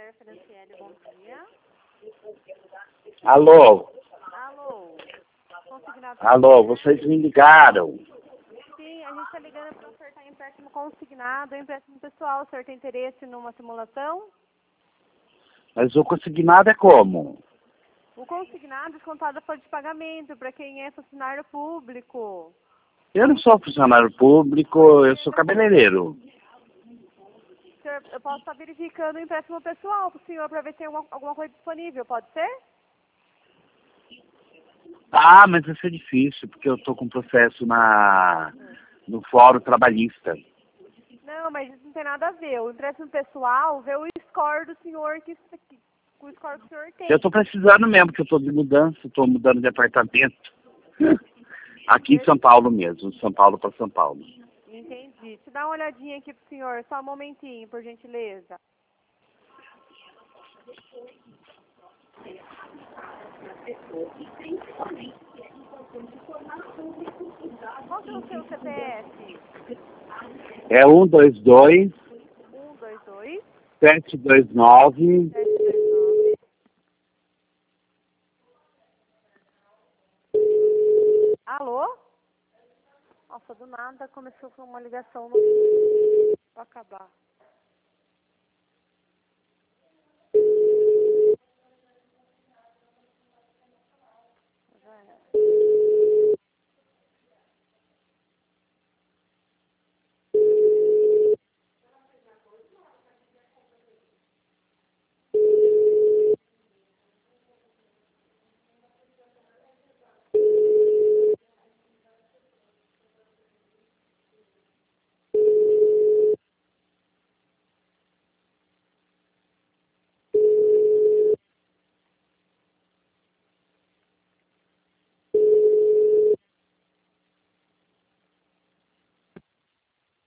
Santander, Franciele, bom dia. Alô? Alô? Consignado. Alô, vocês me ligaram. Sim, a gente está ligando para ofertar empréstimo consignado, empréstimo pessoal. O senhor tem interesse numa simulação? Mas o consignado é como? O consignado é descontado a folha de pagamento para quem é funcionário público. Eu não sou funcionário público, eu sou cabeleireiro. Senhor, eu posso estar verificando o empréstimo pessoal para o senhor para ver se tem alguma coisa disponível, pode ser? Ah, mas isso é difícil, porque eu estou com processo no Fórum Trabalhista. Não, mas isso não tem nada a ver. O empréstimo pessoal vê o score do senhor o score que o senhor tem. Eu estou precisando mesmo, porque eu estou de mudança, estou mudando de apartamento. Aqui em São Paulo mesmo, São Paulo para São Paulo. Entendi. Deixa eu dar uma olhadinha aqui pro senhor, só um momentinho, por gentileza. Qual que é o seu CPF? É 122 122 729 729. Alô? Nossa, do nada começou com uma ligação no... Vou acabar.